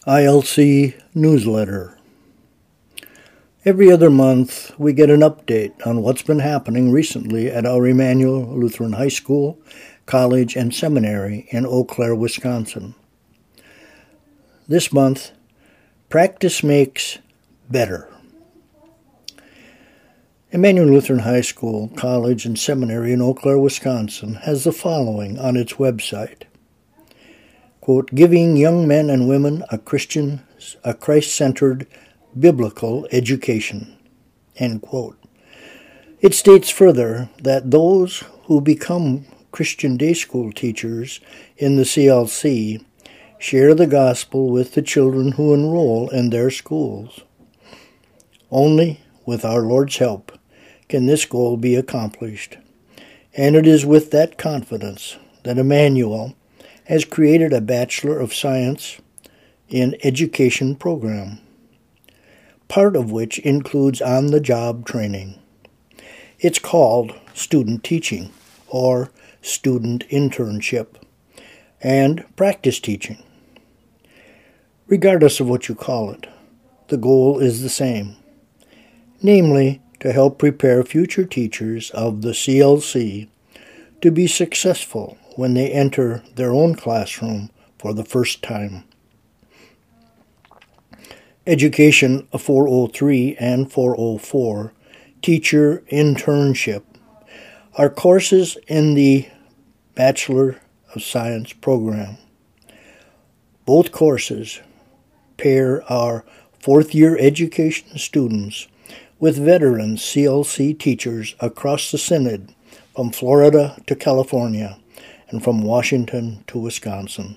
ILC newsletter. Every other month, we get an update on what's been happening recently at our Emmanuel Lutheran High School, College, and Seminary in Eau Claire, Wisconsin. This month, practice makes better. Emmanuel Lutheran High School, College, and Seminary in Eau Claire, Wisconsin has the following on its website. Quote, giving young men and women a Christ-centered biblical education, end quote. It states further that those who become Christian day school teachers in the CLC share the gospel with the children who enroll in their schools. Only with our Lord's help can this goal be accomplished, and it is with that confidence that Emmanuel has created a Bachelor of Science in Education program, part of which includes on-the-job training. It's called student teaching, or student internship, and practice teaching. Regardless of what you call it, the goal is the same, namely to help prepare future teachers of the CLC to be successful when they enter their own classroom for the first time. Education 403 and 404, Teacher Internship, are courses in the Bachelor of Science program. Both courses pair our fourth-year education students with veteran CLC teachers across the Synod, from Florida to California, and from Washington to Wisconsin.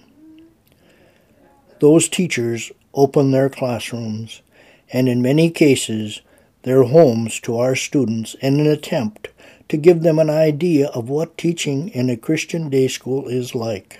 Those teachers open their classrooms, and in many cases, their homes to our students in an attempt to give them an idea of what teaching in a Christian day school is like.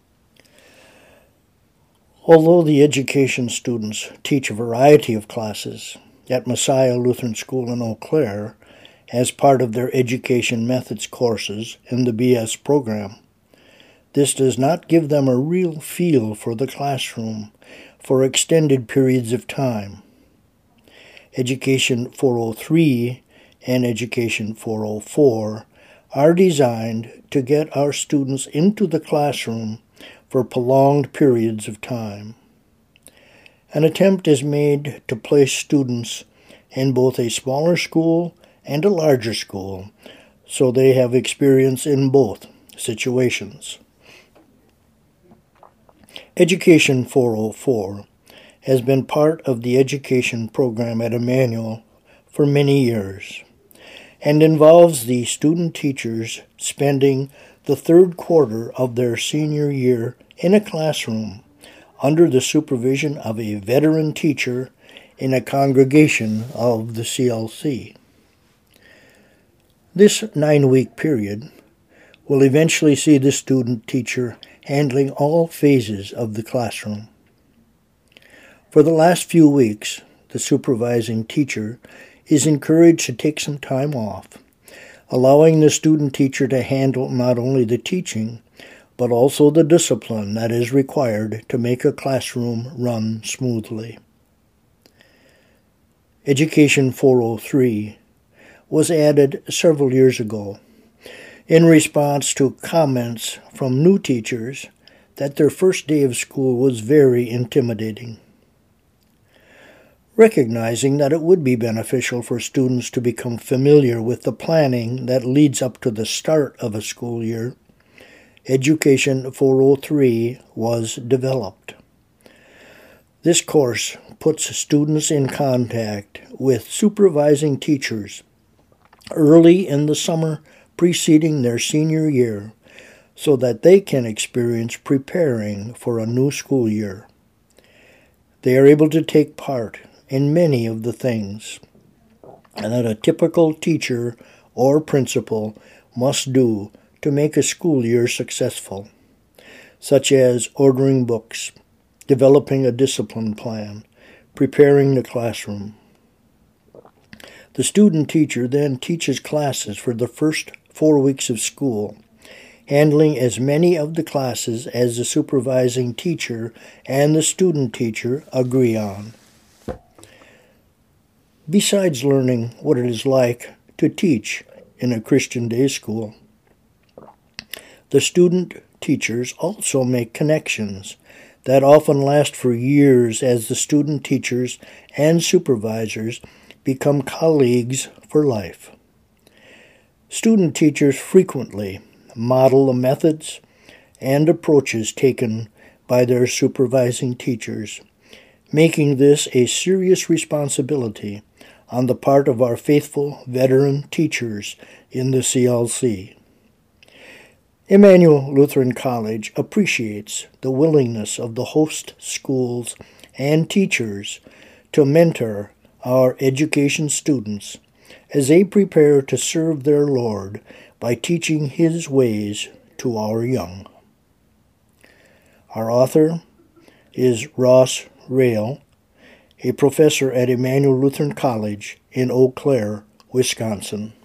Although the education students teach a variety of classes at Messiah Lutheran School in Eau Claire as part of their Education Methods courses in the BS program, this does not give them a real feel for the classroom for extended periods of time. Education 403 and Education 404 are designed to get our students into the classroom for prolonged periods of time. An attempt is made to place students in both a smaller school and a larger school, so they have experience in both situations. Education 404 has been part of the education program at Emmanuel for many years and involves the student teachers spending the third quarter of their senior year in a classroom under the supervision of a veteran teacher in a congregation of the CLC. This 9-week period will eventually see the student teacher handling all phases of the classroom. For the last few weeks, the supervising teacher is encouraged to take some time off, allowing the student teacher to handle not only the teaching, but also the discipline that is required to make a classroom run smoothly. Education 403 was added several years ago in response to comments from new teachers that their first day of school was very intimidating. Recognizing that it would be beneficial for students to become familiar with the planning that leads up to the start of a school year, Education 403 was developed. This course puts students in contact with supervising teachers early in the summer preceding their senior year so that they can experience preparing for a new school year. They are able to take part in many of the things that a typical teacher or principal must do to make a school year successful, such as ordering books, developing a discipline plan, preparing the classroom. The student teacher then teaches classes for the first 4 weeks of school, handling as many of the classes as the supervising teacher and the student teacher agree on. Besides learning what it is like to teach in a Christian day school, the student teachers also make connections that often last for years as the student teachers and supervisors become colleagues for life. Student teachers frequently model the methods and approaches taken by their supervising teachers, making this a serious responsibility on the part of our faithful veteran teachers in the CLC. Emmanuel Lutheran College appreciates the willingness of the host schools and teachers to mentor our education students as they prepare to serve their Lord by teaching His ways to our young. Our author is Ross Rail, a professor at Emmanuel Lutheran College in Eau Claire, Wisconsin.